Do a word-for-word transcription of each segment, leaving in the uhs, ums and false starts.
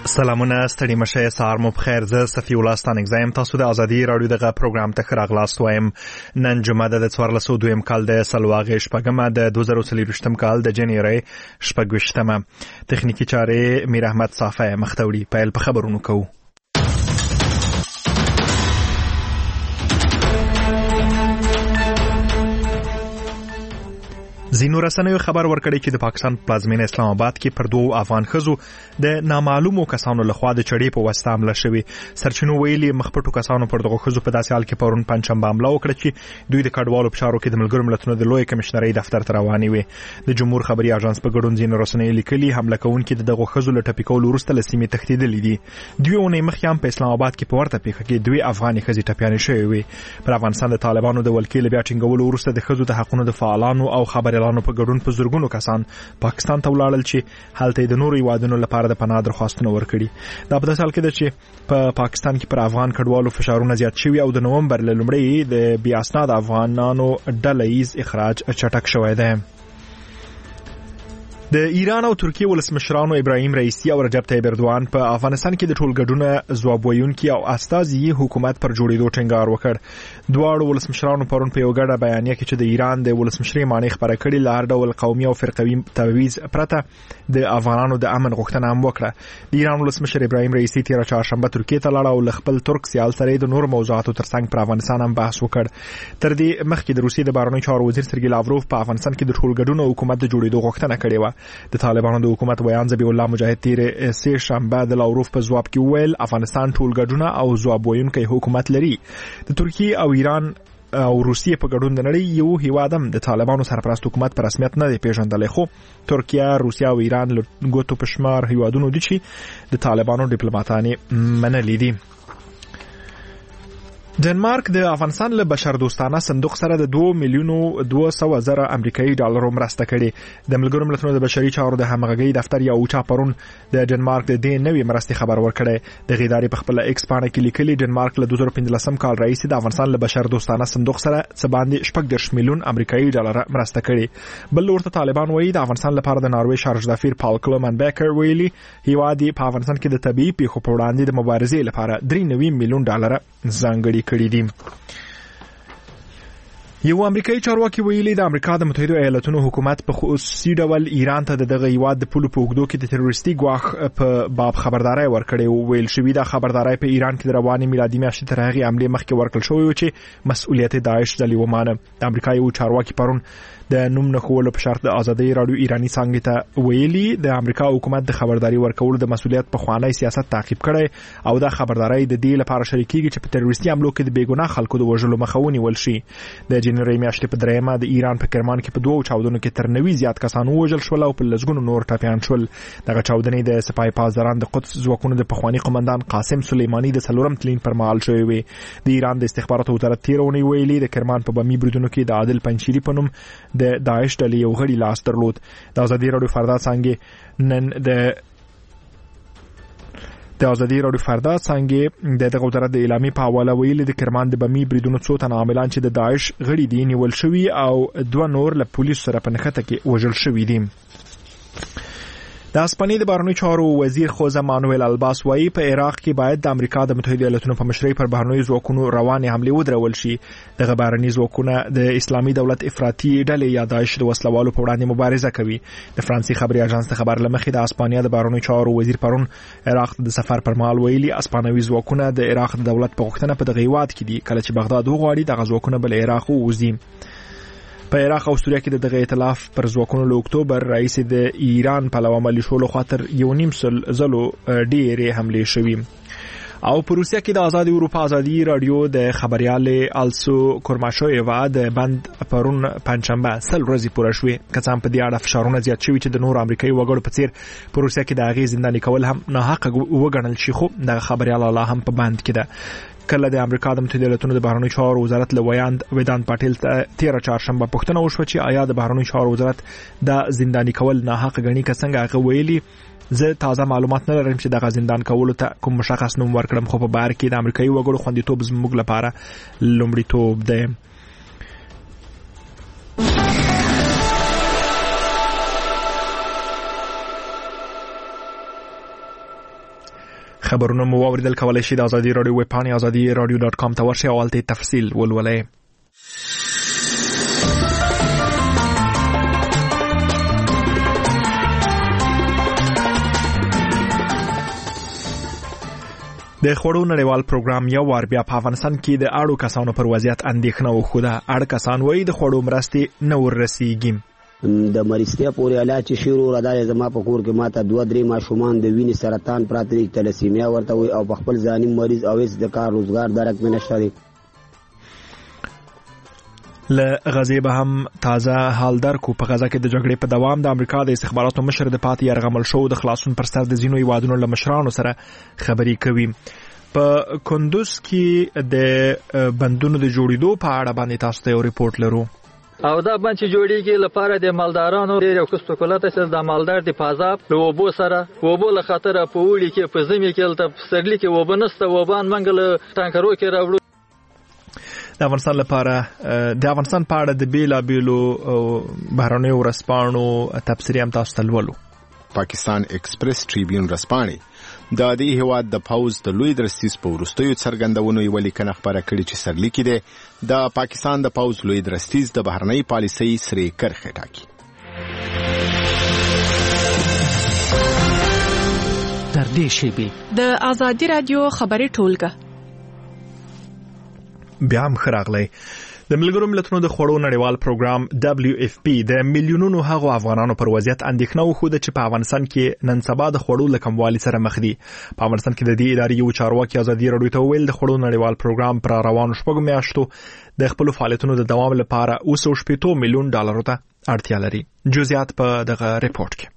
سلامونه ستړي مشه سهار مو بخیر. زه صفي الله ستانک زایم. تاسو د ازادي رادیو دغه پروګرام ته راغلاست وایم. نن جمعه د څوارلس سوه دویم کال د سلواغې شپږمه د دوه زره څلوېښتم کال د جنوري شپږویشتمه. تخنیکی چارې میر احمد صافی مختوړي. پیل په خبرونو کوو. زینو رسنیو خبر ورکړی چې د پاکستان پلازمینه اسلام آباد کې پر دوه افغان ښځو د نامعلومو کسانو لخوا د چړې په واسطه حمله شوې. سرچینو ویلي مخپټو کسانو پر دغه ښځو په داسې حال کې پرون پنځشنبه حمله وکړه چې دوی د کډوالو په چارو کې د ملګرو ملتونو د لوی کمشنرۍ دفتر ته روانې وې. د جمهور خبري اژانس په ګډون زینو رسنیو لیکلي حمله کوونکي د دغه ښځو له ټپي کولو وروسته له سیمې تښتېدلي دي. دوی اونۍ مخکې هم په اسلام آباد کې په ورته پیښه کې دوی افغاني ښځې ټپیانې شوې وې. پر افغانستان د طالبانو د ولکې له بیا ټینګولو وروسته د ښځو د حقونو د فعالانو او خبريالانو په ګډون په زرګونو کسان پاکستان ته ولاړل چې هلته د نورو هیوادونو لپاره د پناه درخواستونه ورکړي. دا په داسې حال کې ده چې په پاکستان کې پر افغان کډوالو فشارونه زیات شوي او د نومبر له لومړۍ د بې اسناد افغانانو ډله ییز اخراج چټک شوی دی. د ایران او ترکیه ولسمشرانو ابراهیم رئیسی او رجب طیب اردوان په افغانستان کې د ټولګډونه ځواب ویونکي او استازي حکومت پر جوړېدو ټینګار وکړ. دواړو ولسمشرانو پرون په یو ګډه بیانیه کې چې د ایران د ولسمشرۍ معنی خبره کړې لار ډول قومي او فرقوي تبعیض پرته د افغانانو د امن غوښتنه هم وکړه. د ایران ولسمشر ابراهیم رئیسی تیر چهارشنبه ترکیه ته لاړ او خپل ترک سیال سره د نور موضوعاتو ترڅنګ پر افغانستان هم بحث وکړ. تر دې مخکې د روسیې د بهرنیو چارو وزیر سرګی لاوروف په افغانستان کې د ټولګډونه حکومت د جوړېدو غوښتنه کړې و. د طالبانو د حکومت ویان ذبیح الله مجاهد تیر سه شنبه د لاوروف په ځواب کې ویل افغانستان ټولګډونه او ځواب ویونکي حکومت لري. د ترکیه او ایران او روسیې په ګډون د نړۍ یو هیواد هم د طالبانو سرپرست حکومت په رسمیت نه دی پیژندلی، خو ترکیه، روسیه او ایران له ګوتو په شمار هیوادونو دي چې د طالبانو ډیپلوماټانې منلي دي. ډنمارک د افغانستان له بشر دوستانه صندوق سره د دوه میلیونو دوه سوه زره امریکایي ډالرو مرسته کړې. د ملګرو ملتونو د بشري چارو د همغږۍ دفتر یو چا پرون د ډنمارک د دې نوې مرستې خبر ورکړی. د ادارې په خپل ایکس پاڼه کې لیکلي ډنمارک له دوه زره پنځلسم کال راهیسې د افغانستان له بشر دوستانه صندوق سره څه باندې شپږ دېرش میلیون امریکایي ډالر مرسته کړې. بل ورته طالبان وایي د افغانستان لپاره د ناروې شارژدافیر پال کلومن بیکر ویلي هیواد په افغانستان کې د طبيعي پیښو په وړاندې د مبارزې لپاره درې نوي میلیون ډالر ځانګړي کړي دي. یو امریکایي چارواکي ویلي د امریکا د متحده ایالاتونو حکومت په خصوصي ډول ایران ته دغه هیواد د پولو په اوږدو کې د تروریستي ګواښ په باب خبرداري ورکړې او ویل شوې د خبرداري په ایران کې د رواني میلادي میاشتې تر هغې حملې مخکې ورکړل شوی و چې مسؤلیت داعش ډلې ومانه. د امریکا یو چارواکي پرون د نوم نه خولو په شرط د ازادي رادیو ایرانی څنګه ته ویلي د امریکا حکومت د خبرداري ورکولو د مسؤلیت په خوانی سیاست تعقیب کړي او د خبرداري د دې لپاره شریکيږي چې په تروریستي حملو کې د بیګناه خلکو د وژلو مخه ونیول شي. د جنوري میاشتې په درېمه د ایران په کرمان کې په دوه چاودنو کې تر نوي زیات کسان وژل شول او په لږونو نور ټپیان شول. دغه چاودنې د سپاه پاسداران د قدس ځواکونو د پخوانی قومندان قاسم سلیمانی د څلورم تلین پر مهال شوی وي. د ایران د استخباراتو وزارت تیرونی ویلي د کرمان په بمی بریدونو کې د عادل پنچیری په نوم د داعش ډلې یو غړي لاس درلود. د ازادي رادیو فردا څنګه نن د د ازادي رادیو فردا څنګه د دغه وزارت د اعلامي په حواله ویلي د کرمان د بمی بریدونو څو تن عاملان چې د داعش غړي دي نیول شوي او دوه نور له پولیسو سره په نښته کې وژل شوي دي. د اسپانیې د بهرنیو چارو وزیر خوزه مانویل الباس وايي په عراق کې باید د امریکا د متحده ایالاتونو په مشرۍ پر بهرنیو ځواکونو روانې حملې ودرول شي. دغه بهرني ځواکونه د اسلامي دولت افراطي ډلې یا داعش د وسلوالو په وړاندې مبارزه کوي. د فرانسې خبري اژانس خبر لمخې د اسپانیا د بهرنیو چارو وزیر پرون عراق د سفر پر مهال ویلي اسپانوي ځواکونه د عراق د دولت په غوښتنه په دغه هیواد کې دي کله چې بغداد وغواړي دغه ځواکونه بل عراق ووزي. په عراق او سوریه کې د دغه ائتلاف پر ځواکونو له اکتوبر راهیسې د ایران په لور ملیشو له خاطر یو نیم سل زلو ډېرې حملې شوي. او په روسیه کې د آزادي اروپا آزادي رادیو د خبريال آلسو کورماشویوا د بند پرون پنځشنبه سل ورځې پوره شوې. کڅام په دې اړه فشارونه زیات شوي چې د نور امریکایي وګړو په څیر په روسیه کې د هغې زنداني کول هم ناحقه وګڼل شي، خو د خبريال الله هم په بند کې ده. کله د امریکا د متحده ایالاتونو د بهرنیو چارو وزارت له ویاند ویدان پټیل ته تیر چهارشنبه پوښتنه وشوه چې آیا د بهرنیو چارو وزارت د زنداني کول ناحق غني که څنګه. هغه ویلي زه تازه معلومات نه لرم چې د زندان کولو ته کوم مشخص نوم ورکړم، خو په بهر کې د امریکایي وګړو خوندیتوب زموږ لپاره لومړیتوب دی. خبرونه مو اوریدل کولای شي د ازادي رادیو ویب پاڼې ازادي رادیو ډاټ کام ته ورشئ او هلته تفصیل ولولئ. د خوړو نړیوال پروګرام یو وار بیا په افغانستان کې د اړو کسانو پر وضعیت اندېښنه وښوده. اړ کسان وایي د خوړو مرستې نه وررسیږي. د مریضتیا پورې علاج چې شروع راځي زما په کور کې ماته دوه درې ماشومان د وینې سرطان پراته دي، تلسیمیا ورته وي او په خپل ځاني مریض او هیڅ د کار روزګار درک مې نشته دی. له غزې به هم تازه حال درکو. په غزه کې د جګړې په دوام د امریکا د استخباراتو مشر د پاتې یرغمل شو د خلاصون پر سر د ځینو هیوادونو له مشرانو سره خبرې کوي. په کندوز کې د بندونو د جوړېدو په اړه باندې تاسو ته یو ریپورت لرو. او دا بند چې جوړیږي لپاره د مالدارانو ډېر یو کس په کولته چې د مالدار د فاضاب له اوبو سره اوبو له خطره په وړي کې په زمي کې تل سرلی کې وبنسته وبان منګل ټانکرو کې راوړو. د افغانستان لپاره د افغانستان په اړه د بیلا بیلو بهرنیو ورځپاڼو تبصرې هم تاسو ته لولو. پاکستان ایکسپریس ټریبیون ورځپاڼې د دې هیواد د پوز د لوی درستیز په وروستیو څرګندونو یو لیکنه خبره کړې چې سرلیکي دی د پاکستان د پوز لوی درستیز د بهرنۍ پالیسۍ سرې کرښې ټاکي. تر دې شیبې د ازادي رادیو خبري ټولګه بیا هم ښه راغلی. د ملګرو ملتونو د خوړو نړیوال پروګرام دبلیو اف پی د میلیونونو هغو افغانانو پر وضعیت اندېښنه وښوده چې په افغانستان کې نن سبا د خوړو له کموالي سره مخ دي. په افغانستان کې د دې ادارې یو چارواکي ازادي رادیو ته وویل د خوړو نړیوال پروګرام پر روانو شپږو میاشتو د خپلو فعالیتونو د دوام لپاره اوه سوه شپېته میلیون ډالرو ته اړتیا لري. جزئیات په دغه ریپورت کې.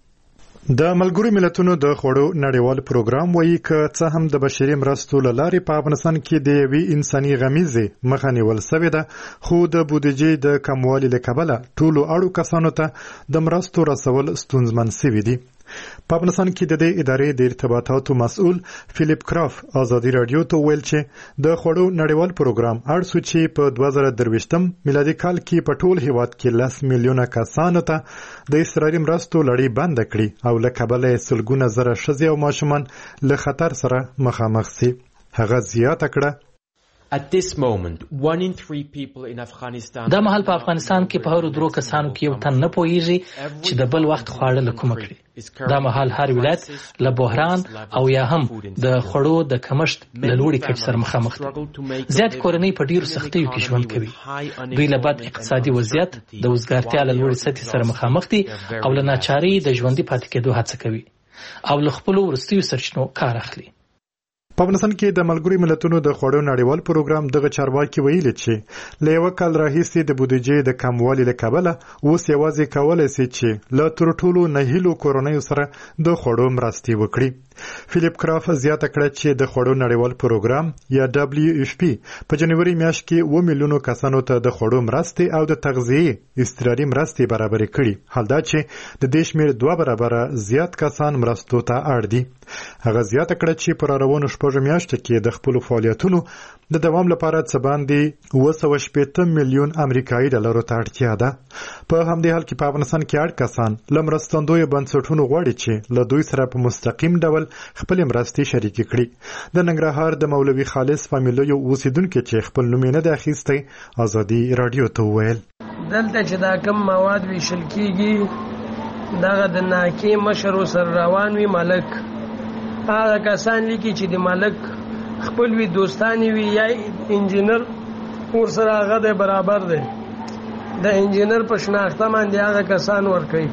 د ملګرو ملتونو د خوړو نړیوال پروګرام وایي چې څه هم د بشري مرستو له لارې په افغانستان کې د یوې انساني غمیزې مخه نیول شوې ده، خو د بودیجې د کموالي له کبله ټولو اړو کسانو ته د مرستو رسول ستونزمن شوي دي. په افغانستان کې د دې ادارې د ارتباطاتو مسؤل فلیپ کراف ازادي رادیو ته ویل چې د خوړو نړیوال پروګرام اړ سو چې په دوه زره درویشتم میلادي کال کې په ټول هیواد کې لس میلیونه کسانو ته د اضطراري مرستو لړۍ بند کړي او له کبله سلګونه زره ښځې او ماشومان له خطر سره مخامخ شي. هغه زیاته کړه At this moment, one in three people in Afghanistan. دا مهال په افغانستان کې په هر درو کسانو کې یو تن نه پوهیږي چې د بل وخت خواړه له کومه کړي. دا مهال هر ولایت له بحران او یا هم د خوړو د کمښت له لوړې کچې سره مخامخ دي. زیات کورنۍ په ډیرو سختیو کې ژوند کوي. دوی له بد اقتصادي وضعیت د وزګارتیا له لوړې سطحې سره مخامخ دي او له ناچارۍ د ژوندي پاتې کېدو هڅه کوي او له خپلو وروستیو سرچینو کار اخلي. په افغانستان کې د ملګرو ملتونو د خوړو نړیوال پروګرام دغه چارواکي ویلي چې له یو کال راهیسې د بودیجې د کموالي له کبله اوس یوازې کولای شي چې له تر ټولو نهیلو کورنیو سره د خوړو مرستې وکړي. فلیپ کراف زیاته کړه چې د خوړو نړیوال پروګرام یا دبلیو اف پی په جنوري میاشت کې اوه میلیونو کسانو ته د خوړو مرستې او د تغذیې اضطراري مرستې برابرې کړي، حال دا چې د دې شمېر دوه برابره زیات کسان مرستو ته اړ دي. هغه زیاته کړه چې په راروانو شپږو میاشتو کې د خپلو فعالیتونو د دوام لپاره څه باندې اوه سوه شپېته میلیون امریکایي ډالرو ته اړتیا ده. په همدې حال کې په افغانستان کې اړ کسان له مرستندویو بنسټونو غواړي چې له دوی سره په مستقیم ډول خپل مرستې شریکې کړي. د ننګرهار د مولوي خالص فامیلیو اوسیدونکو چې خپل نوم یې نه دی اخیستی ازادي رادیو ته وویل دلته چې دا کم مواد ویشل کیږي دغه د ناکي مشر سره روان وي ملک هغه کسان لیکي چې د ملک خپل وی دوستانی وی یا انجینر ور سره هغه د برابر دی د انجینر په شناخته باندې هغه کسان ور کوي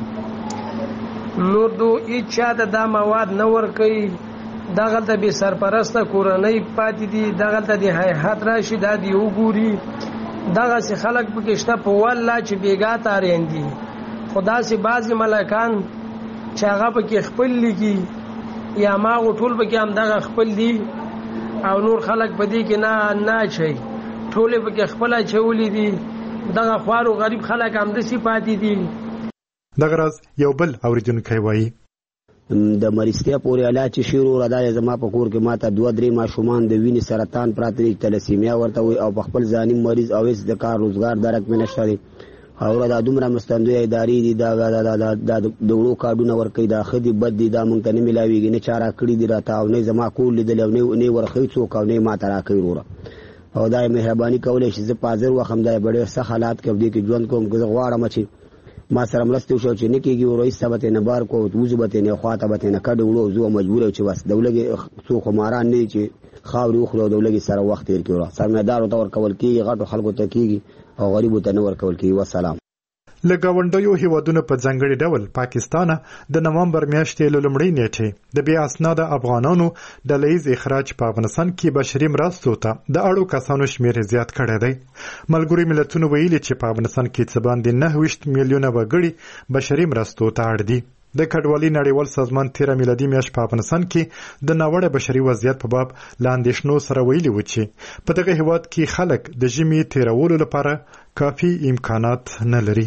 نور دو اچا د مواد نه ور کوي دغه ته به سرپرسته کورنۍ پاتې دي دغه ته د هیئت راشي د دی وګوري دغه سي خلک په کېشته په والله چې بیګا تاریندي خدا سي بعضی ملکان چې هغه په کې خپل لګي یا ما ټول به کې هم دغه خپل دي او نور خلک په دې کې نه نه چي ټول به کې خپل چولې دي دغه خوارو غریب خلک هم د سی پاتې دي. دغه راز یو بل اوریدونکو وایي د مریضتیا پورې علاج چې شروع راځي زما په کور کې ماته دوه درې ماشومان د وینې سرطان پراته دي، تلسیمیا ورته وي او په خپل ځاني مریض او هیڅ د کار روزګار درک مې نشته دی او دا دومره مستندوی ادارې دي دا د وړو کارډونه ورکوي دا ښه دي بد دي دا موږ ته نه میلاویږي نه چا راکړي دي راته او نه زما کور لیدلی او نه ورښوي څوک او نه یې ماته راکوي وروره او دا یې مهرباني کولی شي زه په حاضر وخم دا یې په ډېر سخت حالات کې په دې کې ژوند کوم که زه غواړم چې ما سره مرستې وشي چې نه کېږي ورو ایسته به ترې نه بار کړو وځو به ترې نه خوا ته به ترې نه کډې وړو زه مجبور یم چې بس د ولږې څوک خماران نه دي چې خاورې وخوري او د ولږې سره وخت تېر کړي وروره سرمایهدارو ته ورکول کېږي غټو خلکو ته کېږي او غریبو ته نه ورکول کېږي وسلام. له ګاونډیو هیوادونو په ځانګړي ډول پاکستان د نومبر میاشتې له لومړۍ نیټې د بې اسناده افغانانو ډلهییز اخراج په افغانستان کې بشري مرستو ته د اړو کسانو شمېر زیات کړی دی. ملګري ملتونو ویلي چې په افغانستان کې څه باندې نهه ویشت میلیونه وګړي بشري مرستو ته اړ دي. د کډوالۍ نړیوال سازمان تیره میلادي میاشت په افغانستان کې د ناوړه بشري وضعیت په باب له اندېښنو سره ویلي و چې په دغه هیواد کې خلک د ژمي تیرولو لپاره کافي امکانات نه لري.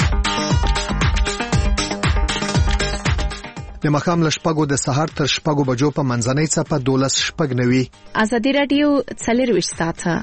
د مخام له شپږو د سهار تر شپږو بجو په منځنۍ څپه دولس شپږ نوي. ازادي راډیو څلرویشت ساعته.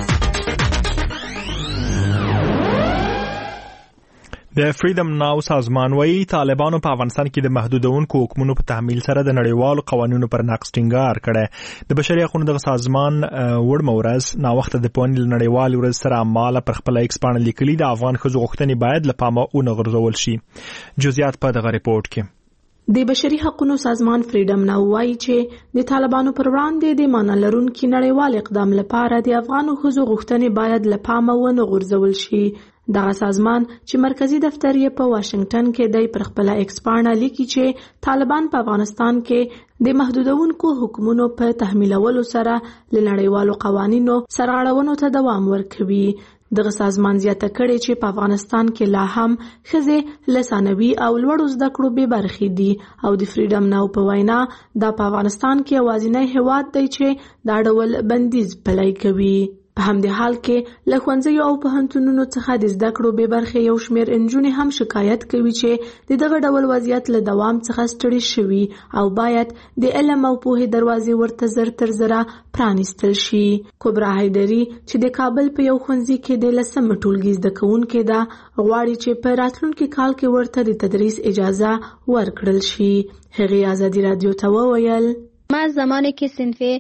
د فریډم ناو سازمان وايي طالبانو په افغانستان کې د محدودونکو حکمونو په تحمیل سره د نړیوالو قوانینو پر نقض ټینګار کړی. د بشري حقوقو د سازمان وړمه ورځ ناوخته د پوهنې نړیوال ورځ سره عماله پر خپل ایکس باندې لیکلي د افغان ښځو غوښتنې باید له پامه ونه غورځول شي. جزئیات په دغه ریپورت کې. د بشري حقوقو سازمان فریډم ناو وايي چې د طالبانو پر وړاندې د معنا لرونکي نړیوال اقدام لپاره د افغانو ښځو غوښتنې باید له پامه ونه غورځول شي. دغه سازمان چې مرکزی دفتر یې په واشنگټن کې دی پر خپل ایکس باندې لیکي چې طالبان په افغانستان کې د محدودونکو حکومتونو په تحمیلولو سره له نړیوالو قوانینو سرغړونو ته دوام ورکوي. دغه سازمان زیاته کړې چې په افغانستان کې لا هم ښځې له ثانوي او لوړو زده کړو بې برخې دي او د فریډم ناو په وینا دا په افغانستان کې یوازینی هیواد دی چې دا ډول بندیز پلی کوي. په همدې حال کې له ښوونځیو او پوهنتونونو څخه د زده کړو بې برخې یو شمېر نجونې هم شکایت کوي چې د دغه ډول وضعیت له دوام څخه ستړي شوي او باید د علم او پوهې دروازې ورته زر تر زره پرانیستل شي. کبرا حیدري چې د کابل په یو ښوونځي کې د لسمې ټولګي زده کوونکې ده غواړي چې په راتلونکي کال کې ورته د تدریس اجازه ورکړل شي. هغې ازادي راډیو ته وویل ما زمانه کې صنفه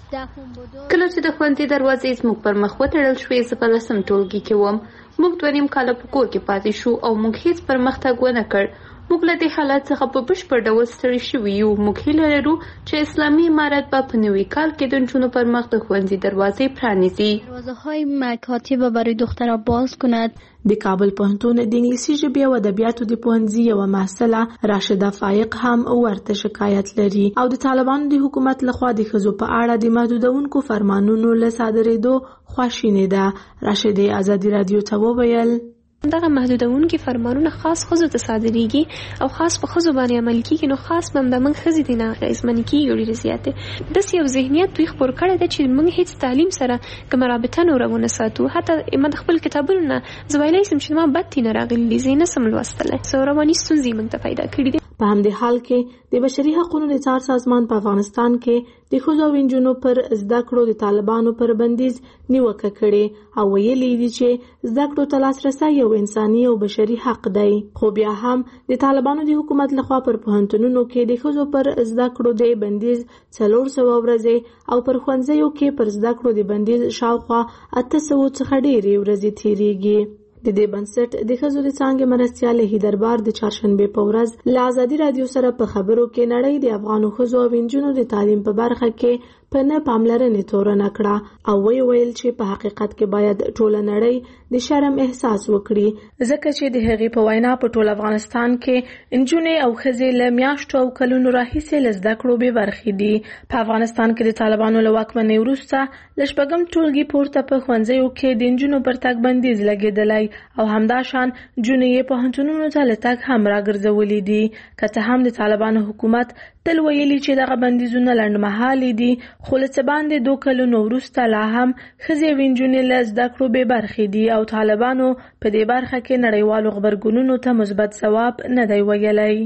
کله چې د ښوونځي دروازې زموږ پر مخ وتړل شوې زه په لسم ټولګي کې وم. موږ دوه نیم کاله په کور کې پاتې شو او موږ هیڅ پرمختګ ونه کړ. موږ له دې حالت څخه په بشپړ ډول ستړي شوي یو. موږ هیله لرو چې اسلامي امارت به په نوي کال کې د نجونو پر مخ د ښوونځي دروازې پرانیزي. دروازه‌های مکاتب برای دخترها باز کند. د کابل پوهنتون د انګلیسي ژبې او ادبیاتو د پوهنځي یوه محصله راشده فایق هم ورته شکایت لري او د طالبانو د حکومت لخوا د ښځو په اړه د محدودونکو فرمانونو له صادرېدو خواشینې ده. راشده ازادي راډیو ته وویل دغه محدودونکي فرمانونه خاص ښځو ته صادریږي او خاص په ښځو باندې عمل کیږي نو خاص به د موږ ښځې دي نه اغېزمنې کیږي ډېرې زیاتې. داسې یو ذهنیت دوی خپور کړی دی چې موږ هیڅ تعلیم سره کومه رابطه نوره ونه ساتو. حتی ما د خپل کتابونو نه زه ویلی شم چې ما بد دي نه راغلي دي زه یې نسم لوستلی. څه رواني ستونزې موږ ته پیدا کړي دي. په همدې حال کې د بشري حقوقو د څار سازمان په افغانستان کې د ښځو او نجونو پر زده کړو د طالبانو پر بندیز نیوکه کړې او ویلي دي چې زده کړو ته لاسرسی یو انساني او بشري حق دی. خو بیا هم د طالبانو د حکومت لخوا پر پوهنتونونو کې د ښځو پر زده کړو د بندیز څلور سوه ورځې او پر ښوونځیو کې پر زده کړو د بندیز شاوخوا اته سوه څخه ډېرې ورځې تېرېږي. د دې بنسټ د ښځو د څانګې مرستیال هیدربار د چهارشنبې په ورځ له ازادي راډیو سره په خبرو کې نړۍ د افغانو ښځو او نجونو د تعلیم په برخه کې په نه پاملرنې تورنه کړه او وی ویل چې په حقیقت کې باید ټوله نړۍ د شرم احساس وکړي ځکه چې د هغې په وینا په ټول افغانستان کې نجونې او ښځې له میاشتو او کلونو راهیسې له زده کړو بې برخې دي. په افغانستان کې د طالبانو له واکمنۍ وروسته له شپږم ټولګي پورته په ښوونځیو کې د نجونو پر تګ بندیز لګېدلی او همداشان جونې یې پوهنتونونو ته له تګ هم راګرځولي دي. که څه هم د طالبانو حکومت تل ویلي چې دغه بندیزونه لنډمهالي دي خو له څه باندې دوه کلونو وروسته لا هم ښځې او نجونې له زده کړو بې برخې دي او طالبانو په دې برخه کې نړیوالو غبرګونونو ته مثبت ځواب نه دی ویلی.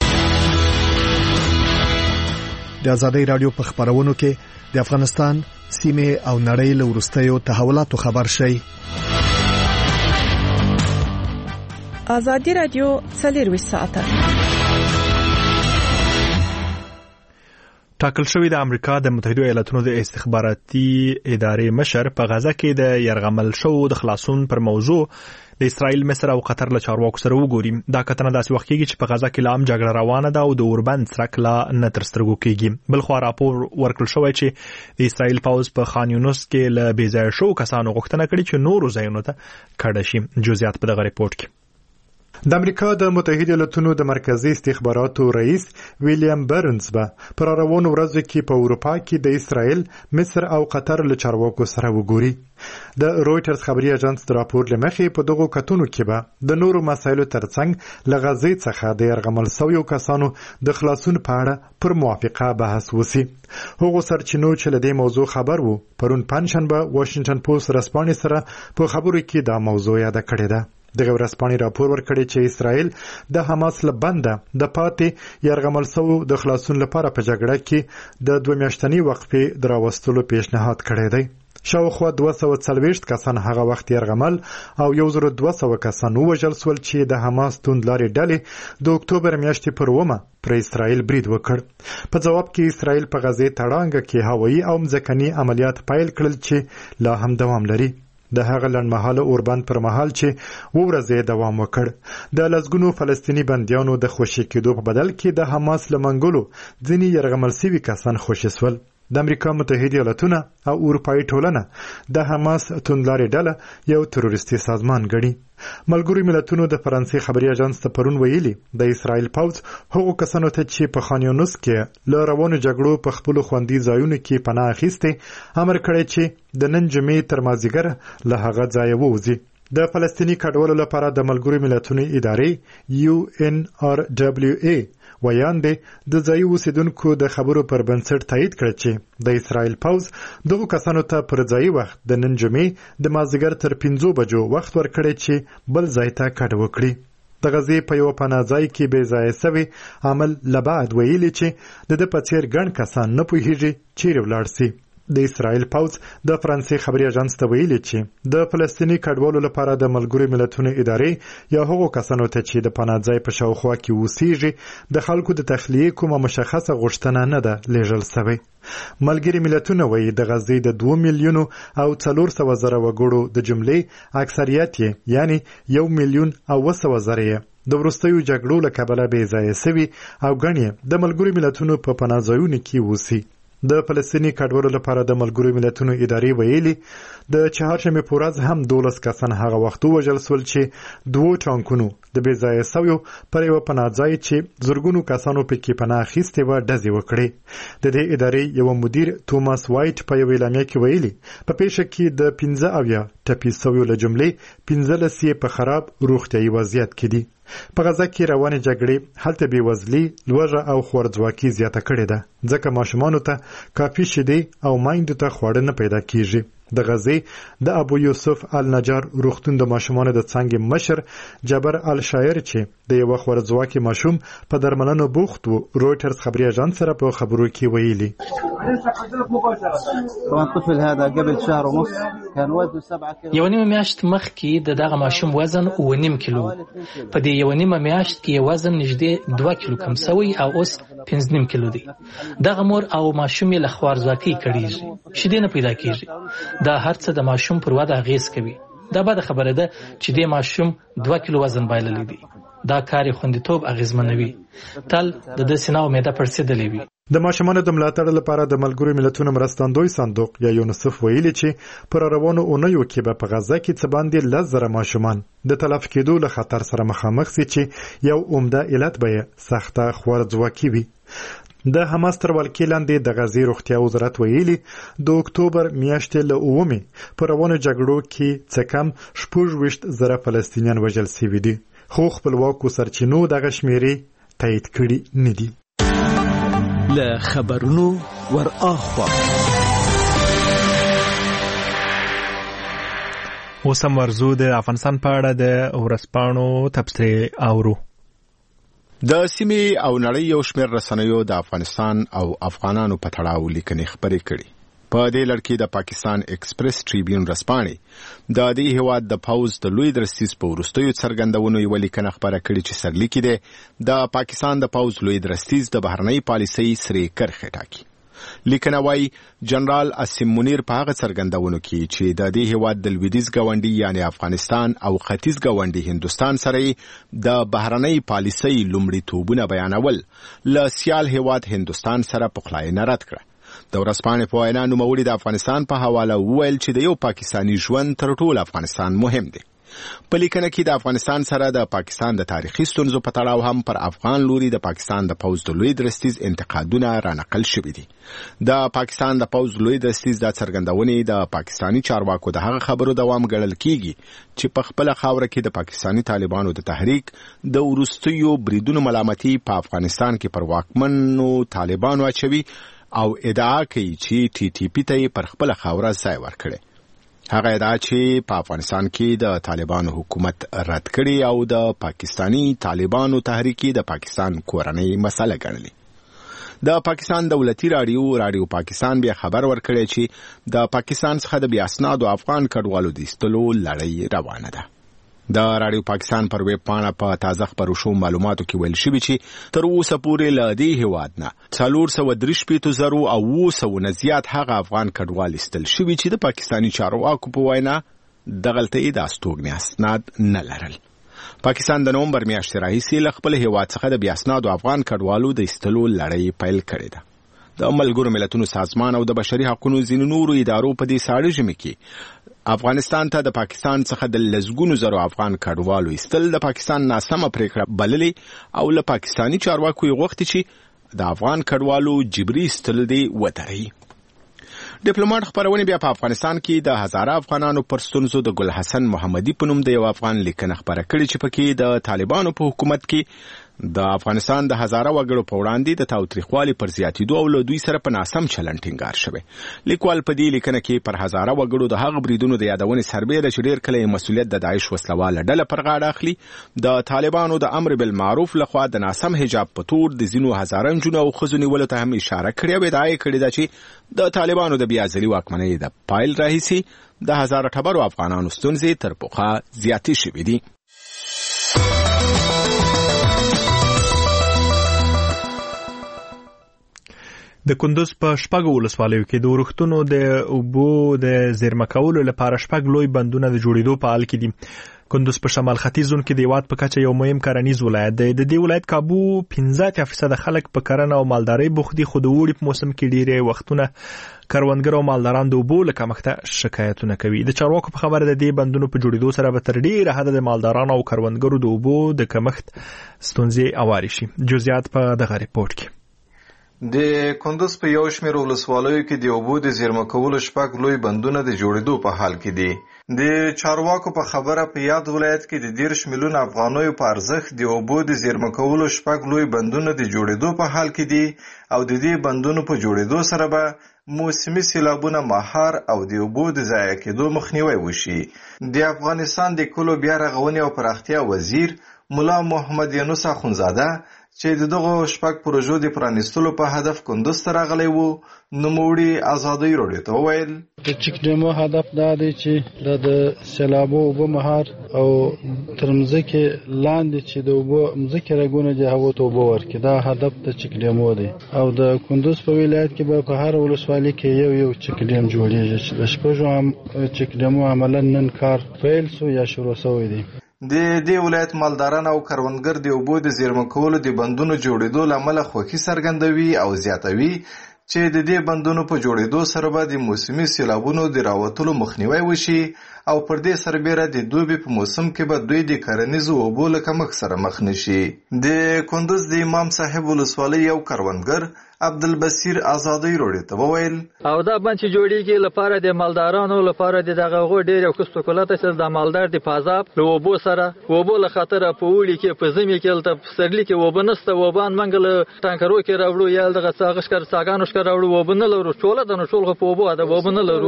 د ازادي راډیو په خبرونو کې د افغانستان سیمه او نړۍ له وروستیو تحولاتو خبر شي. ازادي رادیو څلرویشت ساعته ټاکل شوی د امریکا د متحده ایالاتونو د استخباراتي ادارې مشر په غزه کې د يرغمل شو د خلاصون پر موضوع د اسرائیل مصر او قطر له چارواکو سره وګوري. دا کتنه داسې وخت کېږي چې په غزه کې لام جګړه روانه ده او د اوربند سرک لا نه تر سترګو کېږي. بل خو راپور ورکړل شوی چې د اسرائیل پوځ په خان یونس کې له بې ځایه شو کسانو غوښتنه کړې چې نورو ځایونو ته کډه شي. جزئیات په دغه ریپورت کې. د امریکا د متحده ایالاتونو د مرکزی استخباراتو رئیس ویلیام برنز به پر روانو ورځو کې په اروپا کې د اسرائیل، مصر او قطر له چارواکو سره وګوري. د رويټرز خبري اژانس د راپور لمخې په دغه کتونو کې به د نورو مسایلو ترڅنګ له غزې څخه د يرغمل شویو کسانو د خلاصون په اړه پر موافقه بحث وسی. هغه سرچینو چې له دې موضوع خبر وو پرون پنځشنبه واشنگټن پوسټ رسپانې سره په خبرو کې دا موضوع یاد کړې ده. دغه ورځپاڼې راپور ورکړی چې اسرائیل د حماس له بنده د پاتې يرغمل شوو د خلاصون لپاره په جګړه کې د دوه میاشتنی وقفې دراوستلو پیشنهاد کړی دی. شاوخوا دوه سوه څلوېښت کسان هغه وخت يرغمل او یو زر دوه سوه کسان ووژل سول چې د حماس توندلارې ډلې د اکتوبر میاشتې پر اومه پر اسرائیل برید وکړ. په جواب کې اسرائیل په غزې تړانګه کې هوایي او ځمکني عملیات پیل کړل چې لا هم دوام لري. د هغه لنډمهاله اوربند پر مهال چې ورځې دوام وکړ. د لسګونو فلسطینی بندیانو د خوشي کېدو په بدل کې د حماس لمنګلو ځینې يرغمل شوي کسان خوشي سول. د امریکا متحده ایالاتونه او اروپایي ټولنه د حماس توندلارې ډله یو تروریستي سازمان ګڼي. ملګرو ملتونو د فرانسې خبري اژانس ته پرون ویلي د اسرائیل پوځ هغو کسانو ته چې په خان یونس کې له روانو جګړو په خپل خوندي ځایونو کې پناه اخیسته امر کړی چې د نن جمعې تر مازیګر له هغه ځایه ووځي. د فلسطینی کډوالو لپاره د ملګرو ملتونو ادارې یو ان آر دبليو ای ویاندې د ځایي اوسیدونکو د خبرو پر بنسټ تایید کړ چې د اسرائیل پوځ دغه کسانو ته پر ځایي وخت د نن جمعې د مازیګر تر پنځو بجو وخت ورکړی چې بل ځای ته کډه وکړي. د غزې په یو پناه ځای کې بې ځایه سوي عمل لبعد ویلي چې د ده په څیر ګڼ کسان نه پوهیږي چیرې ولاړ سي. د اسرائیل پوځ د فرانسې خبري اژانس ته ویلي چې د فلسطینی کډوالو لپاره د ملګرو ملتونو ادارې یا هغو کسانو ته چې د پناه ځای په شاوخوا کې اوسېږي د خلکو د تخلیې کومه مشخصه غوښتنه نه ده لیږل سوې. ملګري ملتونه وایي د غزې د دوه میلیونو او څلور سوه زره وګړو د جملې اکثریت یې یعنی یو میلیون او اوه سوه زره یې د وروستیو جګړو له کبله بې ځایه سوي او ګڼ د ملګرو ملتونو په پناه ځایونو کې اوسي. د فلسطینی کډوالو لپاره د ملګرو ملتونو ادارې ویلي د چهارشنبې په ورځ هم دولس کسان هغه وخت ووژل سول چې دوو ټانکونو د بې ځایه سویو پر یوه پناه ځای چې زرګونو کسانو پکې پناه اخیستې وه ډزې وکړې. د دې ادارې یوه مدیر توماس وایټ په یوه اعلامیه کې ویلي په پیښه کې د پنځه اویا ټپي سویو له جملې پنځلس یې په خراب روغتیایي وضعیت کې دي. په غزه کې روانې جګړې هلته بېوزلي، لوږه او خوارځواکي زیاته کړې ده ځکه ماشومانو ته کافي شیدې او میندو ته خواړه نه پیدا کیږي. د غزې د ابو یوسف النجار روغتون د ماشومانو د څانګې مشر جبر الشاعر چې د یوه خوارځواکي ماشوم په درملنه بوخت و رويټرز خبري اژانس سره په خبرو کې ویلي یو نیمه میاشت مخکې د دغه ماشوم وزن اوه نیم کیلو په دې یو نیمه میاشت کې وزن نږدې دوه کیلو کم سوی او اوس پنځه نیم کیلو دی. دغه مور او ماشوم یې له خوارځواکۍ کړیږي، شیدې نه پیدا کیږي. دا هر څه د ماشوم پر وده اغیز کوي. دا بده خبره ده چې د ماشوم دوه کیلو وزن بایللی دی. دا کار خوندیتوب اغیزمنوي. تل د د سینه او معده پړسېدلې وي. د ماشومانو د ملاتړ لپاره د ملګرو ملتونو مرستندوی صندوق یا یونیسف ویلي چې پر روانو اونیو کې به په غزه کې څه باندې لس زره ماشومان د تلف کېدو له خطر سره مخامخ سي چې یو عمده علت به یې سخته خوارځواکي وي. د حماس تر ولکې لاندې د غزې روغتیا وزارت ویلي د اکتوبر میاشتې له اوومې په روانو جګړو کې څه کم شپږ ویشت زره فلسطینیان وژل سوي دي، خو خپلواکو سرچینو دغه شمیرې تایید کړي نه دي. له خبرونو ور اخوا اوس هم ورزو د افغانستان په اړه د ورځپاڼو تبصرې اورو. د سیمې او نړۍ یو شمېر رسنیو د افغانستان او افغانانو په تړاو لیکنې خپرې کړي. په دې لړ کې د پاکستان ایکسپریس ټریبیون رسپاڼې د دې هیواد د پوز د لوی درستیز په وروستیو څرګندونو یوه لیکنه خپره کړې چې سرلیکي دی د پاکستان د پوز لوی درستیز د بهرنۍ پالیسۍ سرې کرښې ټاکي. لیکنه وايي جنرال اسیم منیر په هغه څرګندونو کې چې د دې هیواد د لویدیځ ګاونډي یعنی افغانستان او ختیځ ګاونډي هندوستان سره د بهرنۍ پالیسۍ لومړیتوبونه بیانول له سیال هیواد هندوستان سره پخلاینه رد کړه. د ورځپاڼې په وینا نوموړي د افغانستان په حواله وویل چې د یو پاکستاني ژوند تر ټولو افغانستان مهم دی. په لیکنه کې د افغانستان سره د پاکستان د تاریخي ستونزو په تړاو هم پر افغان لوري د پاکستان د پوز د لوی درستیز انتقادونه رانقل شوي دي. د پاکستان د پوز لوی درستیز د څرګندونې د پاکستاني چارواکو د هغه خبرو دوام ګڼل کیږي چې په خپل خاوره کې د پاکستاني طالبانو د تحریک د وروستیو بریدونو ملامتي په افغانستان کې پر واکمنو طالبانو اچوي او ادعا کوي چې ټي ټي پی ته پر خپل خاوره ځای ورکړي. هغه ادعا چې په افغانستان کې د طالبانو حکومت رد کړي او د پاکستاني طالبانو تحریکي د پاکستان کورنۍ مسله ګڼلې. د پاکستان دولتي رادیو رادیو پاکستان بیا خبر ورکړی چې د پاکستان څخه د بې اسنادو افغان کډوالو د ایستلو لړۍ روانه ده. د رادیو پاکستان پر ویب پاڼه په تازه خپرو شوو معلوماتو کې ویل شوي چې تر اوسه پورې له دې هیواد نه څلور سوه درې شپېته زرو او اوه سوو نه زیات هغه افغان کډوال ایستل شوي چې د پاکستاني چارواکو په وینا دغلته یې د استوګنې اسناد نه لرل. پاکستان د نومبر میاشتې راهیسې له خپل هیواد څخه د بې اسنادو افغان کډوالو د ایستلو لړۍ پیل کړې ده. د ملګرو ملتونو سازمان او د بشري حقوقو ځینو نورو ادارو په دې ساړه ژمي کې افغانستان ته د پاکستان څخه د لسګونو زرو افغان کډوالو ایستل د پاکستان ناسمه پریکړه بللې او له پاکستاني چارواکو یې غوښتي چې د افغان کډوالو جبري ایستل دې ودروي. ډیپلوماټ خبرونه بیا په افغانستان کې د هزاره افغانانو پر ستونزو د ګل حسن محمدي په نوم د یو افغان لیکنه خبره کړې چې پکې د طالبانو په حکومت کې د افغانستان د هزاره وګړو په وړاندې د تاوتریخوالي پر زیاتېدو او له دوی سره په ناسم چلن ټینګار شوی. لیکوال په دې لیکنه کې پر هزاره وګړو د هغه بریدونو د یادونې سربېره چې ډېر کله مسؤلیت د داعش وسلواله ډله پر غاړه اخلي د طالبانو د امر بالمعروف لخوا د ناسم حجاب په تور د ځینو هزاره نجونو او ښځو نیولو ته هم اشاره کړې او ادعا یې کړې ده چې د طالبانو د بیا ځلي واکمنۍ د پایل راهیسې د هزاره ټبرو افغانانو ستونزې تر پخوا زیاتې شوې دي. د کندوز په شپږو ولسوالیو کې د ورښتونو د اوبو د زیرمه کولو لپاره شپږ لوی بندونه د جوړېدو په حال کې دي. کندوز په شمال ختیځ زون کې د هیواد په کچه یو مهم کرنیز ولایت دی. د دې ولایت کابو پنځه اتیا فیصده خلک په کرنه او مالدارۍ بوخت دي، خو د اوړي په موسم کې ډېری وختونه کروندګر او مالداران د اوبو له کمښته شکایتونه کوي. د چارواکو په خبره د دې بندونو په جوړېدو سره به تر ډېره حده د مالدارانو او کروندګرو د اوبو د کمښت ستونزې هوارې شي. جزئیات په دغه ریپورت کې. د کندوز په یو شمېر ولسوالیو کې د اوبو د زیرمه کولو شپږ لوی بندونه د جوړېدو په حال کې دي. د چارواکو په خبره په یاد ولایت کې د دېرش میلیونه افغانیو په ارزښت د اوبو د زیرمه کولو شپږ لوی بندونه د جوړېدو په حال کې دي او د دې بندونو په جوړېدو سره به موسمي سیلابونه مهار او د اوبو د ضایع کېدو مخنیوی وشي. د افغانستان د کلو بیا رغونې او پراختیا وزیر مولا محمد یونس اخونزاده چې دغه شپږ پروژو د پرانیستلو په هدف کندوز ته راغلی وو، نوموړي ازادۍ راډیو ته وویل د چک ډیمو هدف دا دی چې د سیلابو اوبه مهار او تر مځکې لاندې چې د اوبو مځکې رګونه دي هغو ته اوبه ورکړي. دا هدف د چک ډیمو دی او د کندوز په ولایت کې به په هر ولسوالۍ کې یو یو چک ډیم جوړیږي چې د شپږو هم چک ډیمو عملا نن کار پیل سو یا شروع شوی دی. د دې ولایت مالداران او کروندګر د اوبو د زیرمه کولو د بندونو جوړېدو له امله خوښي څرګندوي او زیاتوي چې د دې بندونو په جوړېدو سره به د موسمي سیلابونو د راوتلو مخنیوی وشي او پر دې سربېره د دوبي په موسم کې به دوی د کرنیزو اوبو له کمښت سره مخ نشي. د کندوز د امام صاحب ولسوالۍ یو کروندګر عبدالبصیر ازادۍ راډیو ته وویل او دا بند چې جوړیږي لپاره د مالدارانو لپاره د دغه غو ډېر یو کس کولات چې د مالدار د فاضاب له اوبو سره اوبو له خاطر په وړي کې په زمي کې تل سرلی کې وبنسته وبان منګل ټانکرو کې راوړو یا دغه څاغش کر څاګانو شکر راوړو وبنل ورو ټوله د نو ټول په اوبو دا وبنل ورو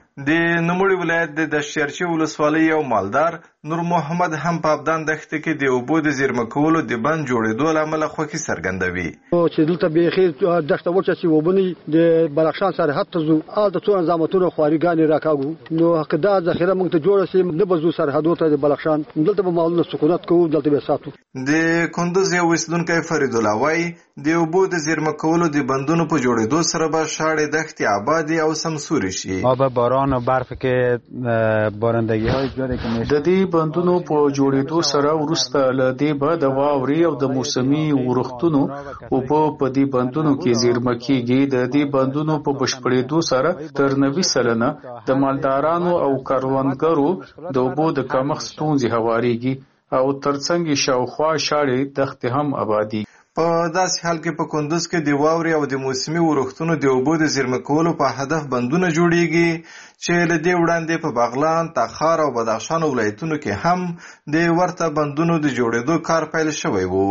د نوموړي ولایت د دشتیارچي ولسوالۍ یو مالدار نور محمد هم په ابدان دښته کې د اوبو د زیرمه کولو د بند جوړېدو له امله خوښي څرګندوي. چې دلته بیخي دښته وچه چې اوبه د بدخشان سرحد ته ځو هلته څو نظامتونه خواريګانې راکاږو نو که دا ذخیره موږ ته جوړه شي نه به ځو سرحدو ته د بدخشان دلته به مالونه سکونت کوو دلته به ساتو. د کندوز یو اوسیدونکی فرید الله وایي د اوبو د زیرمه کولو د بندونو په جوړېدو سره به شاړې دښتې آبادې او سمسورې شي. آب باران و برف کې بارندگی‌های جوړې کړي د دې بندونو په جوړېدو سره وروسته له دې به د واورې او د موسمي ورښتونو اوبه په دې بندونو کې زیرمه کېږي. د دې بندونو په بشپړېدو سره تر نوي سلنه د مالدارانو او کروندګرو د اوبو د کمښت ستونزې هوارېږي او ترڅنګ شاوخوا شاړې دښتې هم آبادي. په داسې حال کې په کندوز کې د واورې او د موسمي ورښتونو د اوبو د زیرمه کولو په هدف بندونه جوړیږي چې له دې وړاندې په بغلان، تخار او بدخشان ولایتونو کې هم د ورته بندونو د جوړېدو کار پیل شوی و.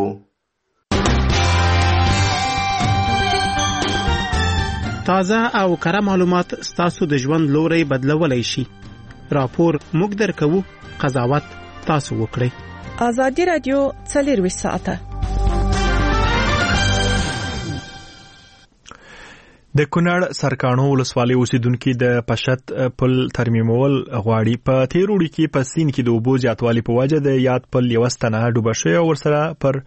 تازه او کره معلومات ستاسو د ژوند لوري بدلولای شي. راپور موږ درکوو، قضاوت تاسو وکړئ. ازادي رادیو څلرویشت ساعته د کونړ سرکاڼو ولسوالۍ اوسیدونکو د پشت پل ترمیمول غواړي. په تیر وړي کې په سین کې د اوبو زیاتوالي په وجه د یاد پل یو ستنه ډوبه شوی او ورسره پر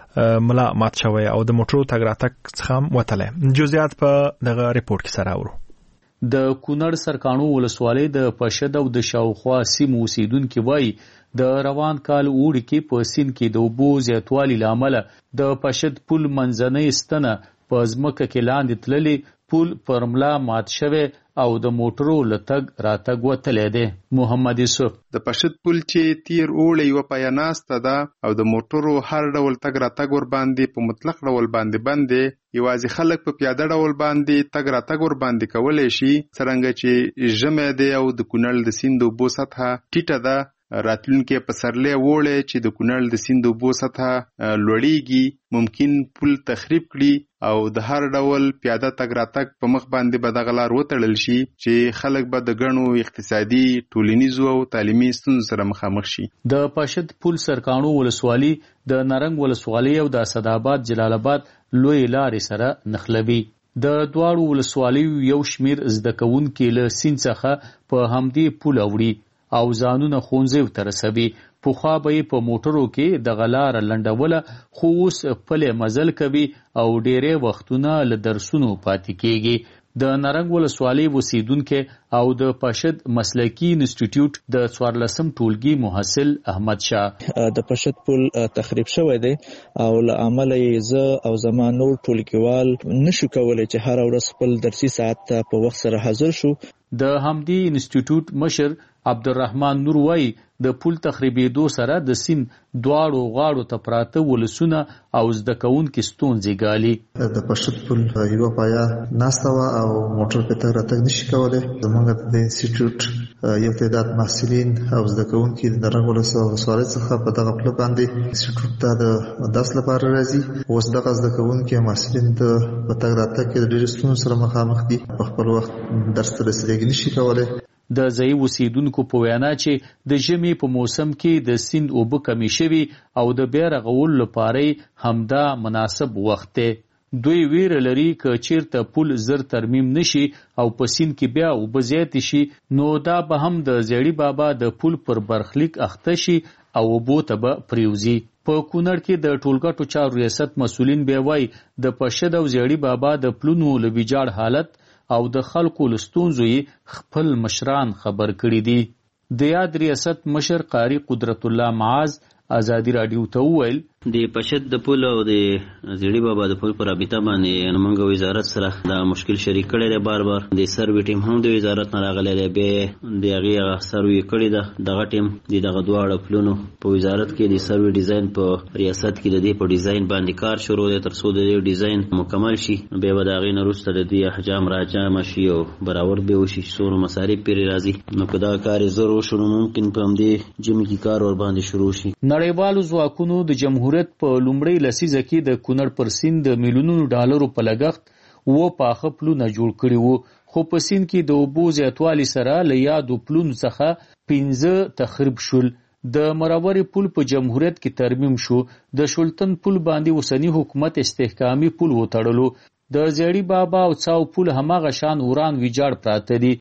ملا مات شوی او د موټرو تګ راتګ څخه وتلی. جزئیات په دغه ریپورت کې سره اورو. د کونړ سرکاڼو ولسوالۍ د پشت او د شاوخوا سیمو اوسیدونکو وایي د روان کال وړي کې په سین کې د اوبو زیاتوالي لامل د پشت پل منځنۍ ستنه په ځمکه کې لاندې تللي، پل پر ملا مات شوی او د موټرو له تګ راتګ وتلی دی. محمد یوسف د پشت پل چې تیر اوړی یوه پایه ناسته ده او د موټرو هر ډول تګ راتګ ورباندې په مطلق ډول باندې بند دی. یوازې خلک په پیاده ډول باندې تګ راتګ ورباندې کولی شي، څرنګه چې ژمی دی او د کونړ د سیند اوبو سطحه ټیټه ده. راتلونکي پسرلی وړي چې د کونړ د سیند اوبو سطحه لوړیږي ممکن پل تخریب کړي او د هر ډول پیاده تګ راتګ په مخ باندې به دغه لار وتړل شي چې خلک به د ګڼو اقتصادي، ټولنیزو او تعلیمي ستونزو سره مخامخ شي. د پشت پل سرکاڼو ولسوالي د نارنګ ولسوالۍ او د اسداباد جلال آباد لوی لارې سره نښلوي. د دواړو ولسوالیو یو شمیر زده کوونکي له سیند څخه په همدې پل اوړي او ځانونه ښوونځیو ته رسوي. پخوا به یې په موټرو کې دغه لاره لنډوله، خو اوس پلې مزل کوي او ډېری وختونه له درسونو پاتې کېږي. د نارنګ ولسوالۍ اوسیدونکی او د پشت مسلکي انسټیټیوټ د څوارلسم ټولګي محصل احمد شاه د پشت پل تخریب شوی دی او له امله یې زه او زما نور ټولګیوال نشو کولی چې هر ورځ خپل درسي ساعت ته په وخت سره حاضر شو. د همدې انسټیټیوټ مشر عبدالرحمن نور وایي د پل تخریبېدو سره د سیند دواړو غاړو ته پراته ولسونه او زده کوونکي ستونزې ګالي. د پشت پل یوه پایه ناسته وه او موټر په تګ راتګ نشي کولی. زموږ د انسټیټیوټ یو تعداد محصلین او زده کوونکي د نارنګ ولسوالۍ څخه په دغه پله باندې انسټیټیوټ ته د درس لپاره راځي. اوس دغه زده کوونکي او محصلین د په تګ راتګ کې د ډېرې ستونزو سره مخامخ دي. په خپل وخت درس ته رسېدګي نشي کولی. د ځایي اوسیدونکو په وینا چې د ژمي په موسم کې د سیند اوبه کمې شوي او د بیا رغولو لپاره همدا مناسب وخت دی. دوی ویره لري که چیرته پل زر ترمیم نشي او په سیند کې بیا اوبه زیاتې شي نو دا به هم د زیړي بابا د پل پر برخلیک اخته شي او اوبو ته به پریوزي. په کونړ کې د ټولګټو چارو ریاست مسؤلین بیا وایي د پشد او زیړي بابا د پلونو له ویجاړ حالت او د خلکو له ستونزو یې خپل مشران خبر کړي دي. د یاد ریاست مشر قاری قدرت الله معاذ ازادي رادیو ته وویل د پشت د پل او د زیړي بابا د پل پر رابطه باندې موږ وزارت سره دا مشکل شریک کړی دی. بار بار د سروي ټیم هم د وزارت نه راغلی دی، بیا د هغې سروي کړې ده. دغه ټیم د دغه دواړه پلونو په وزارت کې د سروي ډیزاین په ریاست کې د دې په ډیزاین باندې کار شروع دی تر څو د دې ډیزاین مکمل شي. بیا به د هغې نه وروسته د دې احجام راجمع شي او برابر به وشي چې څومره مصارف پرې راځي. نو که دغه کار یې زر وشو نو ممکن په همدې ژمي کې کار ورباندې شروع شي. نړیوالو ځواکونو د جمهوریت په لومړۍ لسیزه کې د کونړ پر سیند د میلیونونو ډالرو په لګښت و پاخه پلونه جوړ کړي وو، خو په سیند کې د اوبو زیاتوالي سره له یادو پلونو څخه پنځه تخریب شول. د مرورې پل په جمهوریت کې ترمیم شو. د شولتن پل باندې اوسنی حکومت استحکامي پل وتړلو. د زیړی بابا او څاو پل هماغه شان وران ویجاړ پراته دي.